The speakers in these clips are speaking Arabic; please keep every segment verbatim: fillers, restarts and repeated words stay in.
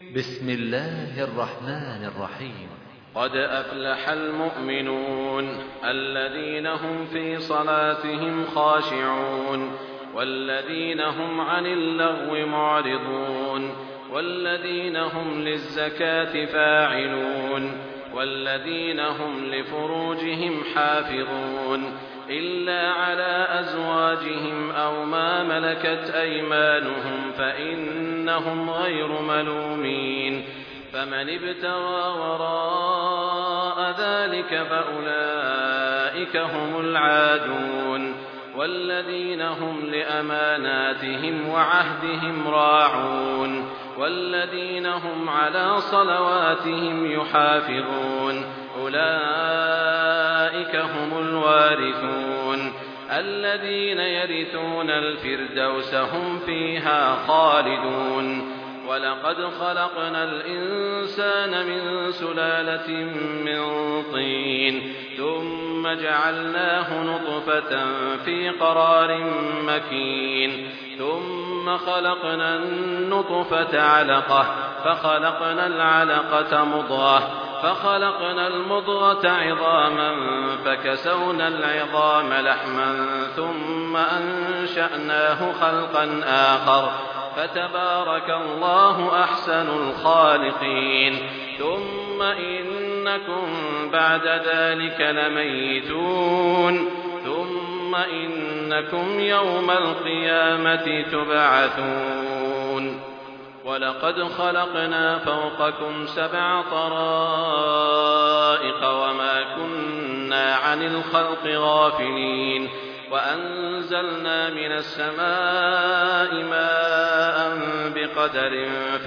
بسم الله الرحمن الرحيم. قد أفلح المؤمنون الذين هم في صلاتهم خاشعون والذين هم عن اللغو معرضون والذين هم للزكاة فاعلون والذين هم لفروجهم حافظون إلا على أزواجهم أو ما ملكت أيمانهم فإنهم غير ملومين. فمن ابتغى وراء ذلك فأولئك هم العادون والذين هم لأماناتهم وعهدهم راعون والذين هم على صلواتهم يحافظون أولئك هم الوارثون الذين يرثون الفردوس هم فيها خالدون. ولقد خلقنا الإنسان من سلالة من طين ثم جعلناه نطفة في قرار مكين ثم خلقنا النطفة علقة فخلقنا العلقة مضغة فخلقنا المضغة عظاما فكسونا العظام لحما ثم أنشأناه خلقا آخر فتبارك الله أحسن الخالقين. ثم إنكم بعد ذلك لميتون ثم إنكم يوم القيامة تبعثون. ولقد خلقنا فوقكم سبع طرائق وما كنا عن الخلق غافلين وأنزلنا من السماء ماء بقدر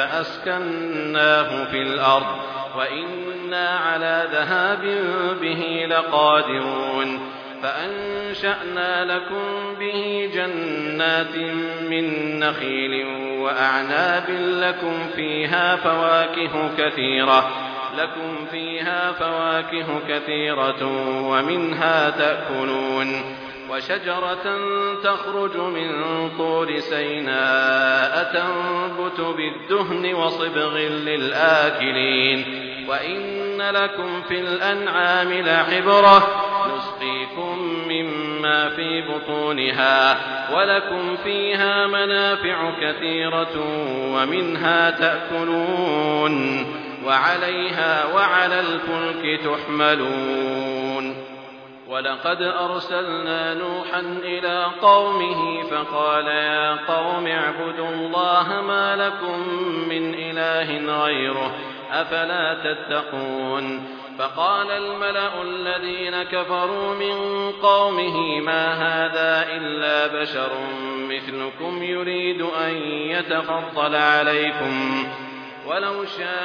فأسكناه في الأرض وإنا على ذهاب به لقادرون. فأنشأنا لكم به جنات من نخيل وأعناب لكم فيها فواكه كثيرة لكم فيها فواكه كثيرة ومنها تأكلون. وشجرة تخرج من طور سيناء تنبت بالدهن وصبغ للآكلين. وإن لكم في الأنعام لعبرة نسقيكم مما في بطونها ولكم فيها منافع كثيرة ومنها تأكلون وعليها وعلى الفلك تحملون. ولقد أرسلنا نوحا إلى قومه فقال يا قوم اعبدوا الله ما لكم من إله غيره أفلا تتقون. فقال الملأ الذين كفروا من قومه ما هذا إلا بشر مثلكم يريد أن يتفضل عليكم ولو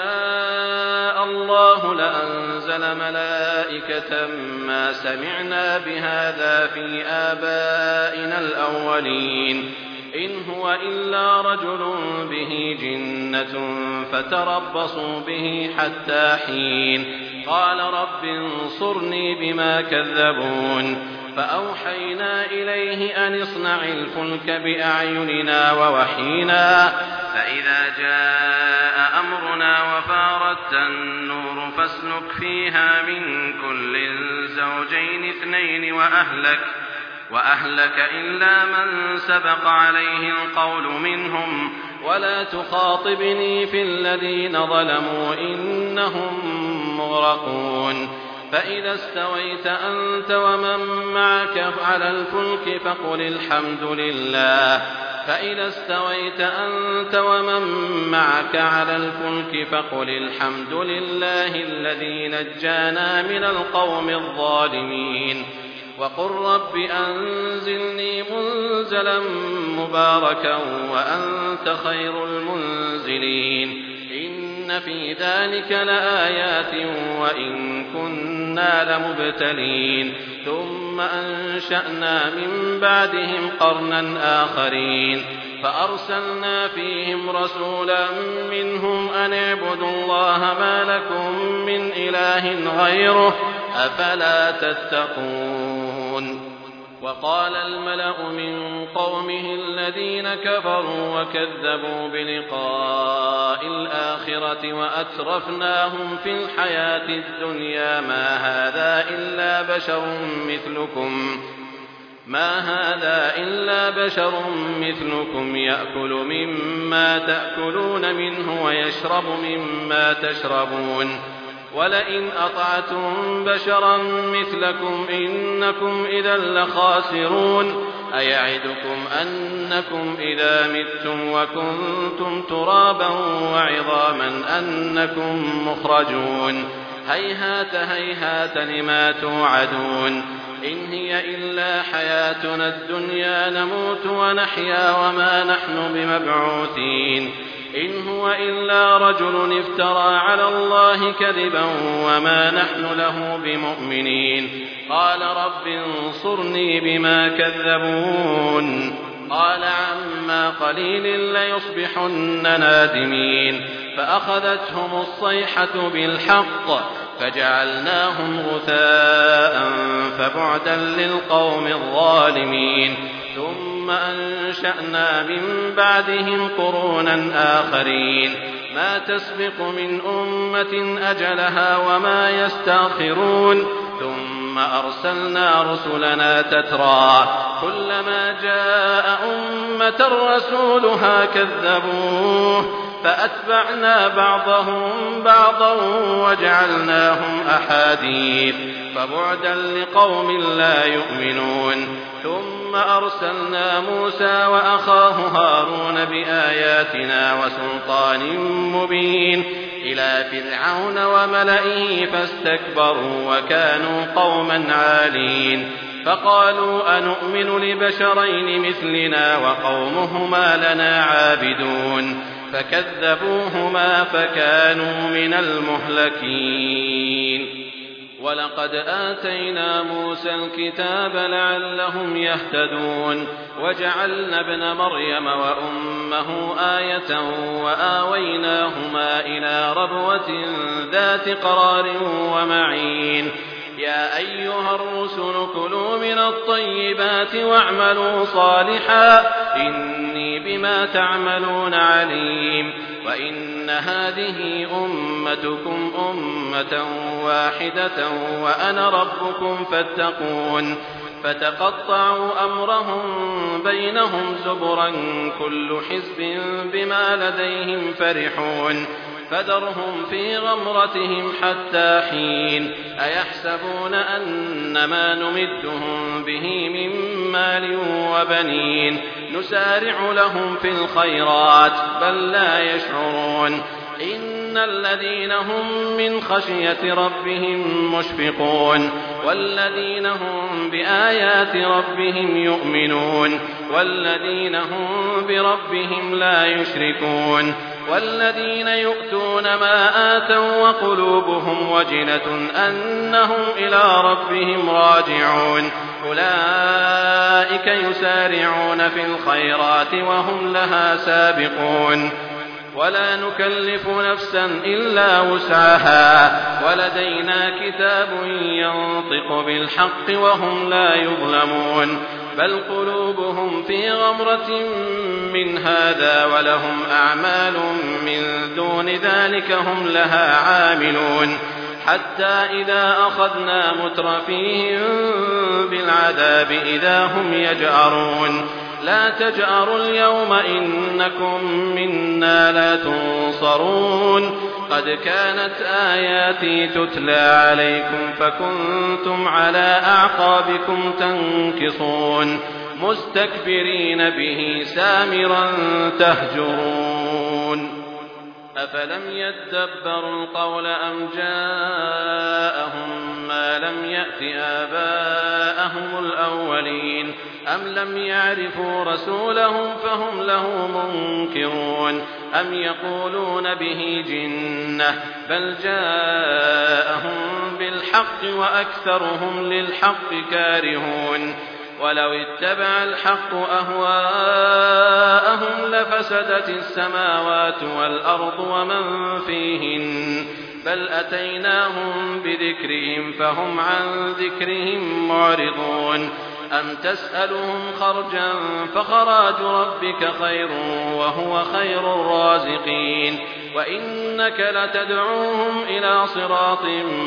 شاء الله لأنزل ملائكة ما سمعنا بهذا في آبائنا الأولين إن هو إلا رجل به جنة فتربصوا به حتى حين. قال رب انصرني بما كذبون. فأوحينا إليه أن اصنع الفلك بأعيننا ووحينا فإذا جاء أمرنا وفارت النور فاسلك فيها من كل زوجين اثنين وأهلك وأهلك إلا من سبق عليه القول منهم ولا تخاطبني في الذين ظلموا إنهم مغرقون. فإذا استويت أنت ومن معك على الفلك فقل الحمد لله فإذا استويت أنت ومن معك على الفلك فقل الحمد لله الذي نجانا من القوم الظالمين. وقل رب أنزلني منزلا مباركا وأنت خير المنزلين. إن في ذلك لآيات وإن كنا لمبتلين. ثم أنشأنا من بعدهم قرنا آخرين فأرسلنا فيهم رسولا منهم أن اعبدوا الله ما لكم من إله غيره أفلا تتقون. وقال الملأ من قومه الذين كفروا وكذبوا بلقاء الآخرة وأترفناهم في الحياة الدنيا ما هذا إلا بشر مثلكم ما هذا إلا بشر مثلكم يأكل مما تأكلون منه ويشرب مما تشربون ولئن أطعتم بشرا مثلكم إنكم إذا لخاسرون أيعدكم أنكم إذا متم وكنتم ترابا وعظاما أنكم مخرجون هيهات هيهات لما توعدون إن هي إلا حياتنا الدنيا نموت ونحيا وما نحن بمبعوثين إن هو إلا رجل افترى على الله كذبا وما نحن له بمؤمنين قال رب انصرني بما كذبون قال عما قليل ليصبحن نادمين فأخذتهم الصيحة بالحق فجعلناهم غثاء فبعدا للقوم الظالمين ثم أنشأنا من بعدهم قرونا آخرين ما تسبق من أمة أجلها وما يستأخرون ثم أرسلنا رسلنا تترى كلما جاء أمة رسولها كذبوه فأتبعنا بعضهم بعضا وجعلناهم أحاديث فبعدا لقوم لا يؤمنون ثم أرسلنا موسى وأخاه هارون بآياتنا وسلطان مبين إلى فرعون وملئه فاستكبروا وكانوا قوما عالين فقالوا أنؤمن لبشرين مثلنا وقومهما لنا عابدون فكذبوهما فكانوا من المهلكين ولقد آتينا موسى الكتاب لعلهم يهتدون وجعلنا ابن مريم وأمه آية وآويناهما إلى ربوة ذات قرار ومعين يا أيها الرسل كلوا من الطيبات واعملوا صالحا إني بما تعملون عليم وإن هذه أمتكم أمة واحدة وأنا ربكم فاتقون فتقطعوا أمرهم بينهم زبرا كل حزب بما لديهم فرحون فذرهم في غمرتهم حتى حين أيحسبون أن ما نمدهم به من مال وبنين نسارع لهم في الخيرات بل لا يشعرون إن الذين هم من خشية ربهم مشفقون والذين هم بآيات ربهم يؤمنون والذين هم بربهم لا يشركون والذين يؤتون ما آتوا وقلوبهم وجلة أنهم إلى ربهم راجعون أولئك يسارعون في الخيرات وهم لها سابقون ولا نكلف نفسا إلا وسعها ولدينا كتاب ينطق بالحق وهم لا يظلمون بل قلوبهم في غمرة من هذا ولهم أعمال من دون ذلك هم لها عاملون حتى إذا أخذنا مترفيهم بالعذاب إذا هم يجأرون لا تجأروا اليوم إنكم منا لا تنصرون قد كانت آياتي تتلى عليكم فكنتم على أعقابكم تنكصون مستكبرين به سامرا تهجرون أفلم يدبروا القول أم جاءهم ما لم يأت آباءهم الأولين أم لم يعرفوا رسولهم فهم له منكرون أم يقولون به جنة بل جاءهم بالحق وأكثرهم للحق كارهون ولو اتبع الحق أهواءهم لفسدت السماوات والأرض ومن فيهن بل أتيناهم بذكرهم فهم عن ذكرهم معرضون أم تسألهم خرجا فخراج ربك خير وهو خير الرازقين وإنك لتدعوهم إلى صراط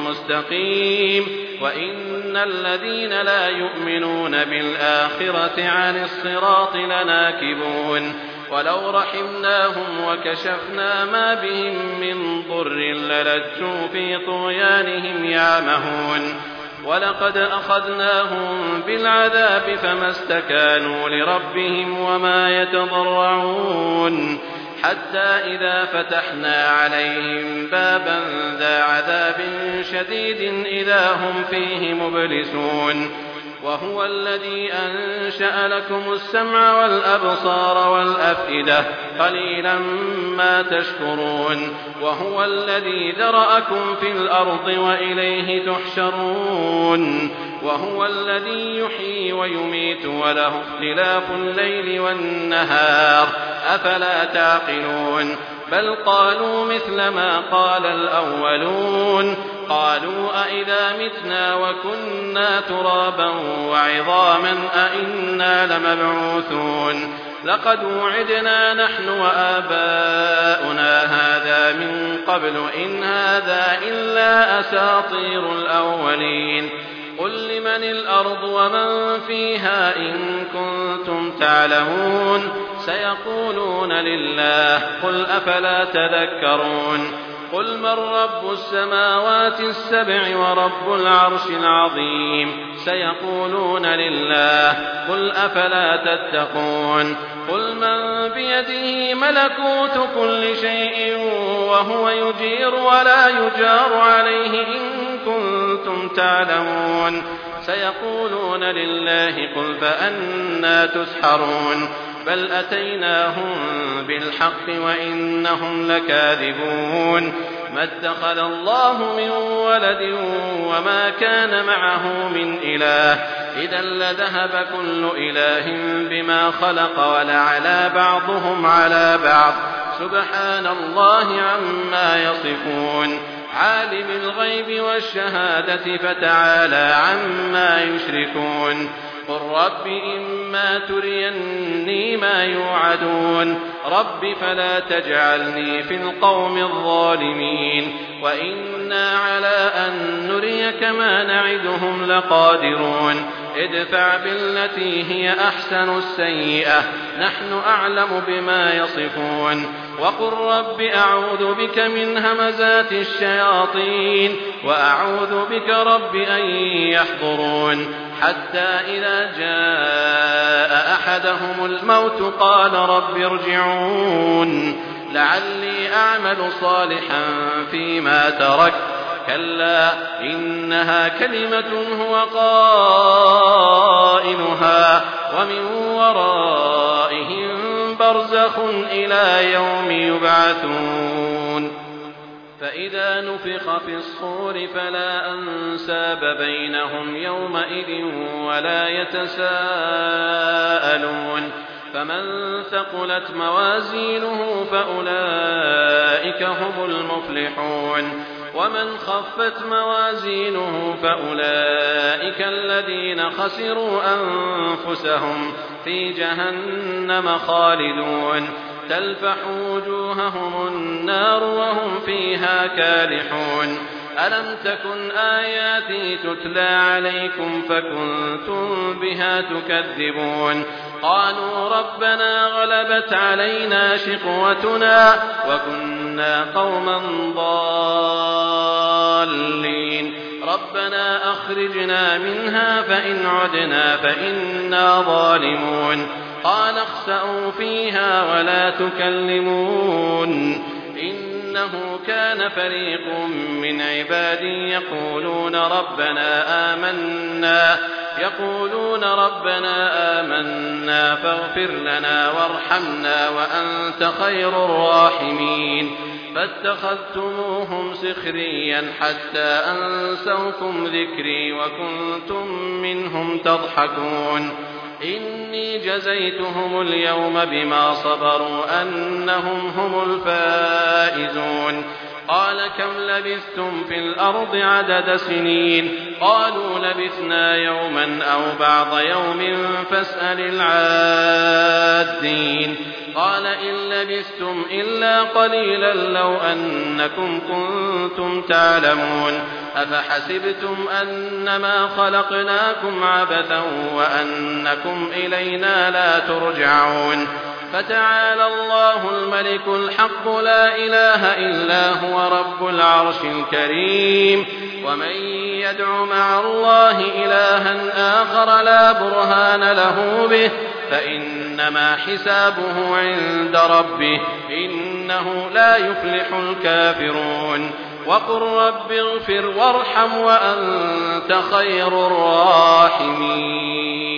مستقيم وإن الذين لا يؤمنون بالآخرة عن الصراط لناكبون ولو رحمناهم وكشفنا ما بهم من ضر للجوا في طغيانهم يعمهون ولقد أخذناهم بالعذاب فما استكانوا لربهم وما يتضرعون حتى إذا فتحنا عليهم بابا ذا عذاب شديد إذا هم فيه مبلسون وهو الذي أنشأ لكم السمع والأبصار والأفئدة قليلا ما تشكرون وهو الذي ذرأكم في الأرض وإليه تحشرون وهو الذي يحيي ويميت وله اختلاف الليل والنهار أفلا تعقلون بل قالوا مثل ما قال الأولون قالوا أئذا متنا وكنا ترابا وعظاما أئنا لمبعوثون لقد وعدنا نحن وآباؤنا هذا من قبل إن هذا إلا أساطير الأولين قل لمن الأرض ومن فيها إن كنتم تعلمون سيقولون لله قل أفلا تذكرون قل من رب السماوات السبع ورب العرش العظيم سيقولون لله قل أفلا تتقون قل من بيده ملكوت كل شيء وهو يجير ولا يجار عليه إن كنتم تعلمون سيقولون لله قل فأنا تسحرون بل أتيناهم بالحق وإنهم لكاذبون ما اتخذ الله من ولد وما كان معه من إله إذا لذهب كل إله بما خلق ولعلى بعضهم على بعض سبحان الله عما يصفون عالم الغيب والشهادة فتعالى عما يشركون قل رب إما تريني ما يوعدون رب فلا تجعلني في القوم الظالمين وإنا على أن نريك ما نعدهم لقادرون ادفع بالتي هي أحسن السيئة نحن أعلم بما يصفون وقل رب أعوذ بك من همزات الشياطين وأعوذ بك رب أن يحضرون حتى إذا جاء أحدهم الموت قال رب ارجعون لعلي أعمل صالحا فيما ترك كلا إنها كلمة هو قائلها ومن ورائهم برزخ إلى يوم يبعثون فإذا نفخ في الصور فلا أنساب بينهم يومئذ ولا يتساءلون فمن ثقلت موازينه فأولئك هم المفلحون ومن خفت موازينه فأولئك الذين خسروا أنفسهم في جهنم خالدون تلفح وجوههم النار وهم فيها كالحون ألم تكن آياتي تتلى عليكم فكنتم بها تكذبون قالوا ربنا غلبت علينا شقوتنا وكنا قوما ضالين ربنا أخرجنا منها فإن عدنا فإنا ظالمون قال اخسأوا فيها ولا تكلمون إنه كان فريق من عبادي يقولون ربنا آمنا يقولون ربنا آمنا فاغفر لنا وارحمنا وأنت خير الراحمين فاتخذتموهم سخريا حتى أنسوكم ذكري وكنتم منهم تضحكون إني جزيتهم اليوم بما صبروا أنهم هم الفائزون قال كم لبثتم في الأرض عدد سنين قالوا لبثنا يوما أو بعض يوم فاسأل العادين قال إن لبثتم إلا قليلا لو أنكم كنتم تعلمون أفحسبتم أنما خلقناكم عبثا وأنكم إلينا لا ترجعون فتعالى الله الملك الحق لا إله إلا هو رب العرش الكريم ومن يدع مع الله إلها آخر لا برهان له به فإنما حسابه عند ربه إنه لا يفلح الكافرون وقل رب اغفر وارحم وأنت خير الراحمين.